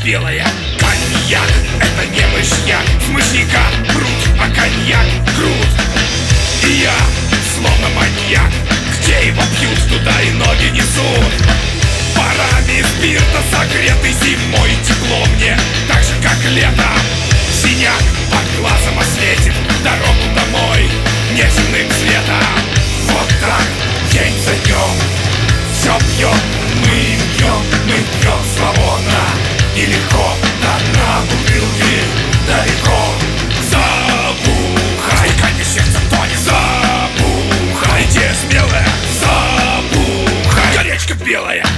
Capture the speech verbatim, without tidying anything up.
белая. Коньяк — это не мышьяк, с мышьяка крут, а коньяк крут. И я, словно маньяк, где его пьют, туда и ноги несут. Парами спирта согретый зимой, тепло мне, так же как лето. Синяк под глазом осветит дорогу домой неземным светом. Вот так, день за днем, все пьем, мы пьем, мы пьем свободно и легко, до дна бутылки далеко. Забухай, дыхание сердца тонет. Забухай, идея смелая. Забухай, горячка белая.